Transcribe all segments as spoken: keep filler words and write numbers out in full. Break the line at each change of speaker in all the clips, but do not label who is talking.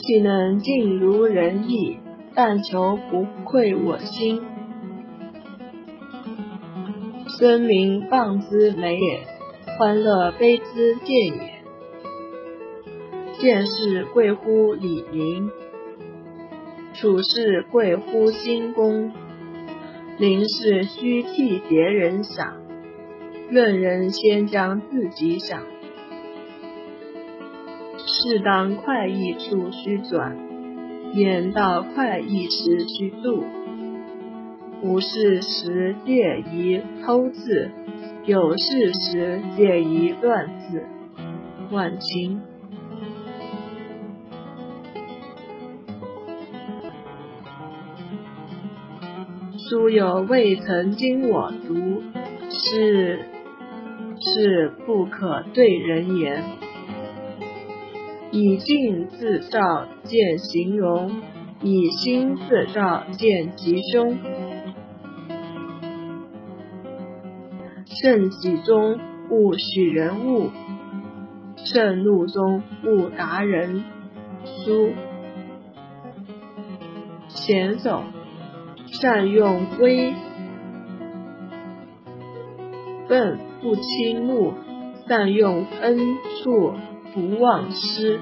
岂能尽如人意，但求不愧我心。声名谤之美也，欢乐悲之见也。见事贵乎理明，处事贵乎心公。临事须替别人想，论人先将自己想。事当快意处须转，言到快意时须度。无事时戒宜偷字，有事时戒宜乱字。晚晴。书有未曾经我读，是是不可对人言。以镜自照见形容，以心自照见吉凶。盛喜中勿许人物，盛怒中勿达人。书。娴手，善用微愤不轻怒，善用恩处不忘失。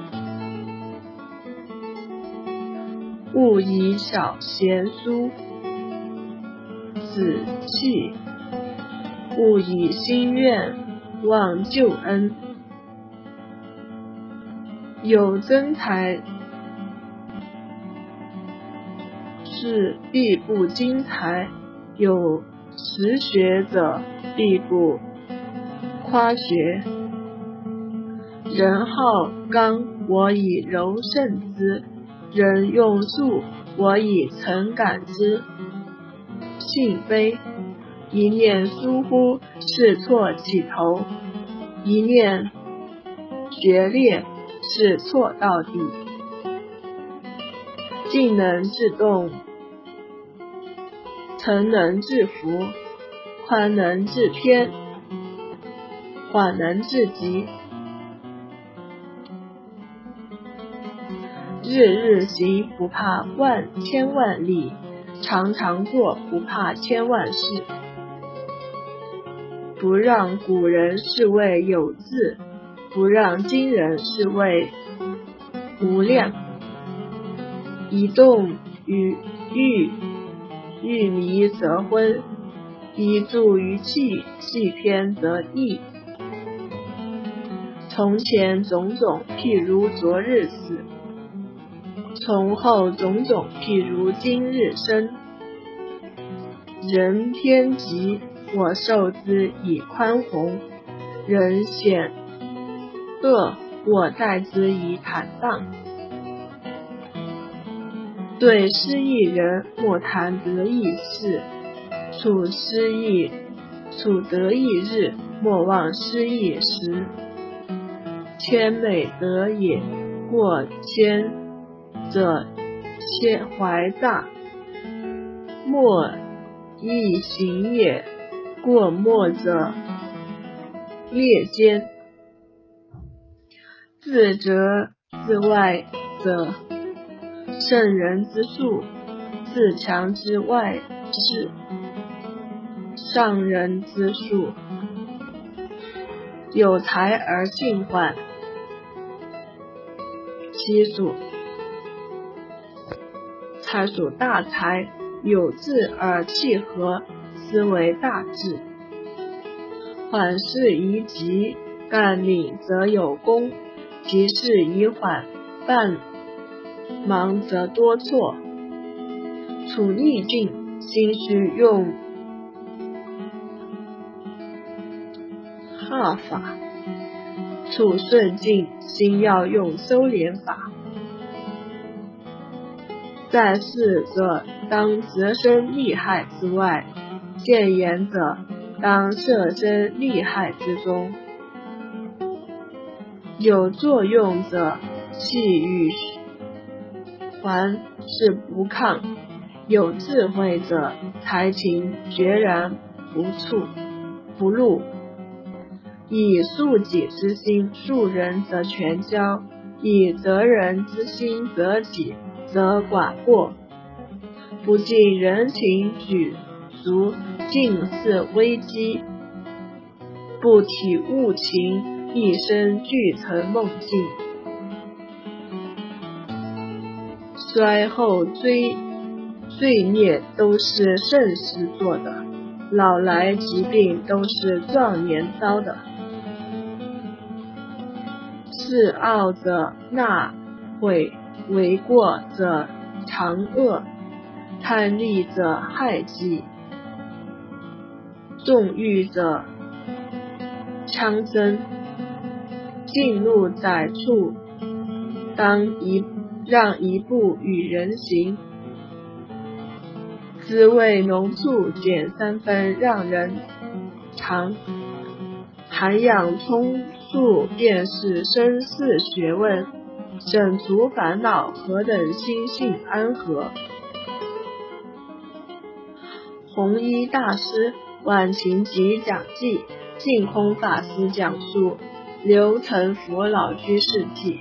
勿以小贤疏，子气；勿以心愿忘旧恩。有真才是必不精才，有实学者必不夸学。人好刚，我以柔胜之；人用术，我以诚感之。信非，一念疏忽，是错起头；一念决裂，是错到底。静能制动，诚能制服，宽能制偏，缓能制急。日日行，不怕万千万里；常常做，不怕千万事。不让古人是谓有志，不让今人是谓无量。以动于欲，欲迷则昏；以助于气，气偏则溢。从前种种，譬如昨日死；从后种种，譬如今日生。人偏急，我受之以宽宏；人险恶，我待之以坦荡。对失意人，莫谈得意事；处失意处得意日，莫忘失意时。谦美德也，过谦者谦怀大；莫易行也，过莫者劣奸。自责自外者，圣人之术；自强之外事，上人之术。有才而性缓，其属才属大才；有志而气和，斯为大志。缓事宜急，干敏则有功；急事宜缓，半忙则多错。处逆境，心须用哈法；处顺境，心要用收敛法。在事者，当择生利害之外；见言者，当摄生利害之中。有作用者，气与还是不抗；有智慧者，才情决然不触不入。以恕己之心恕人，则全交； 以责人之心责己，则寡过。不近人情举俗，尽是危机；不体物情，一生俱成梦境。衰后追罪孽都是盛世做的，老来疾病都是壮年遭的。恃傲者纳悔，为过者常恶，贪利者害己，纵欲者戕争。进怒宰畜，当一让一步与人行。滋味浓醋减三分，让人尝。涵养聪术，便是生死学问；省除烦恼，何等心性安和。弘一大师晚晴集讲记，净空法师讲述刘成福老居士记。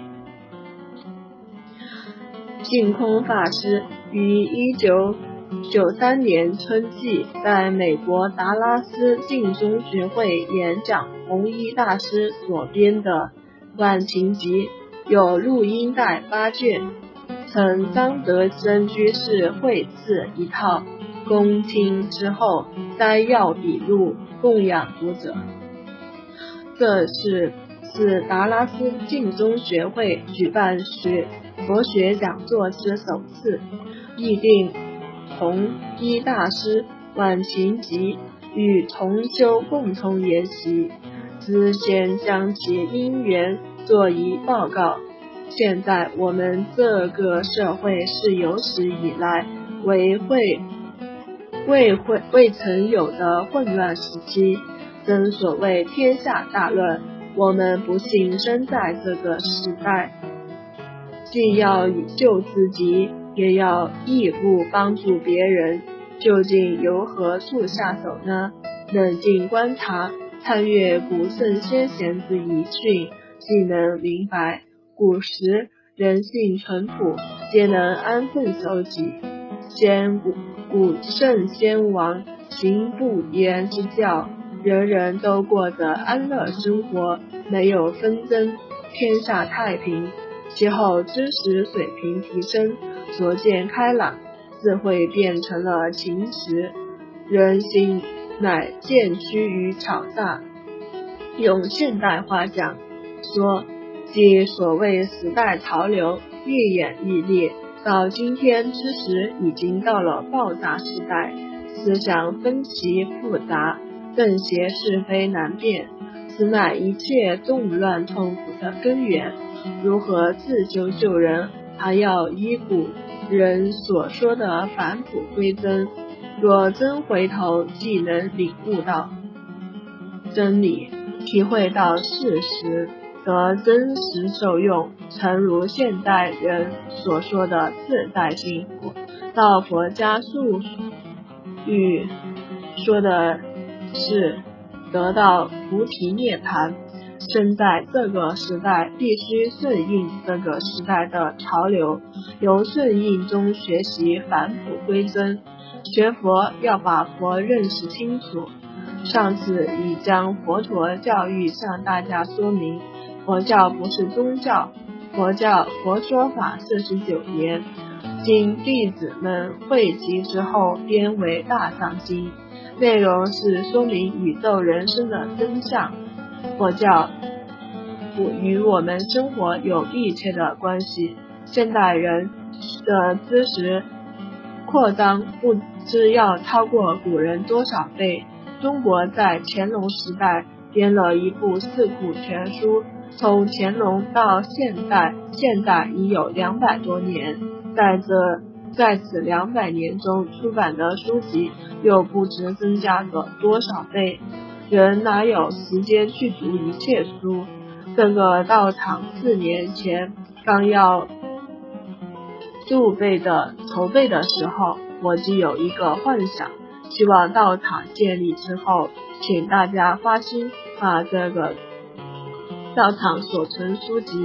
净空法师于一九九三年春季在美国达拉斯净宗学会演讲，弘一大师所编的晚晴集有录音带八卷，曾张德生居士绘制一套，恭听之后摘要笔录，供养读者。这是是达拉斯净宗学会举办学佛学讲座之首次，议定弘一大师晚晴集与同修共同研习，之先将其因缘作一报告。现在我们这个社会是有史以来为会未会未曾有的混乱时期，正所谓天下大乱，我们不幸生在这个时代，既要救自己，也要义务帮助别人，究竟由何处下手呢？冷静观察，参阅古圣先贤之遗训，既能明白古时人性淳朴，皆能安分守己。先古古圣先王行不言之教，人人都过着安乐生活，没有纷争，天下太平。其后知识水平提升，所见开朗，智慧变成了情识，人心乃渐趋于巧大。用现代话讲说，即所谓时代潮流愈演愈烈，到今天知识已经到了爆炸时代，思想分歧复杂，正邪是非难辨，此乃一切动乱痛苦的根源。如何自救救人，还要依古人所说的返璞归真。若真回头，既能领悟到真理，体会到事实，则真实受用，诚如现代人所说的自在幸福。到佛家术语说的是得到菩提涅槃。生在这个时代，必须顺应这个时代的潮流，由顺应中学习返璞归真。学佛要把佛认识清楚。上次已将佛陀教育向大家说明，佛教不是宗教，佛教佛说法四十九年，经弟子们汇集之后编为大藏经，内容是说明宇宙人生的真相。佛教与我们生活有密切的关系，现代人的知识扩张不知要超过古人多少倍。中国在乾隆时代编了一部四库全书，从乾隆到现代，现在已有两百多年，在这在此两百年中出版的书籍又不知增加了多少倍，人哪有时间去读一切书？这个道场四年前刚要筑备的筹备的时候，我就有一个幻想，希望道场建立之后，请大家发心把这个道场所存书籍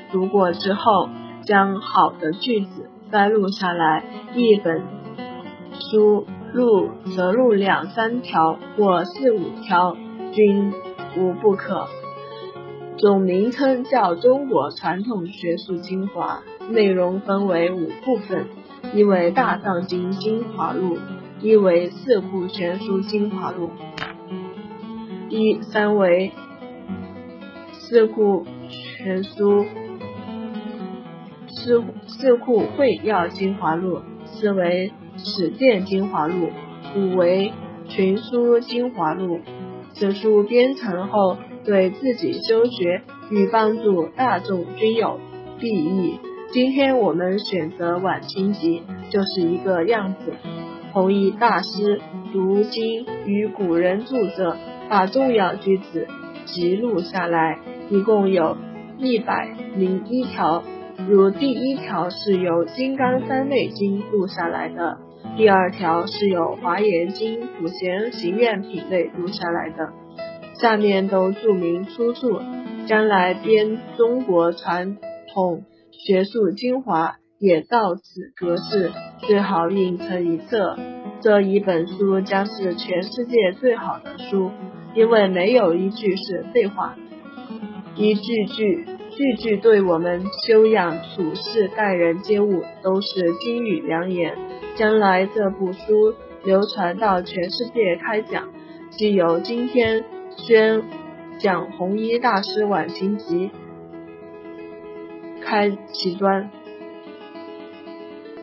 读过之后，将好的句子摘录下来，一本书录则录两三条或四五条均无不可。总名称叫中国传统学术精华，内容分为五部分，一为大藏经精华录，一为四库全书精华录，一三为四库全书四四库会要精华录，四为史殿精华录，五为群书精华录。此书编成后，对自己修学与帮助大众均有裨益。今天我们选择晚清集，就是一个样子。弘一大师读经与古人著作，把重要句子记录下来，一共有一百零一条。如第一条是由金刚三昧经录下来的，第二条是由华严经普贤行愿品类录下来的，下面都注明出处。将来编中国传统学术精华也照此格式，最好印成一册。这一本书将是全世界最好的书，因为没有一句是废话，一句句句句对我们修养处事待人接物都是金语良言。将来这部书流传到全世界开讲，即由今天宣讲弘一大师晚清集开其端。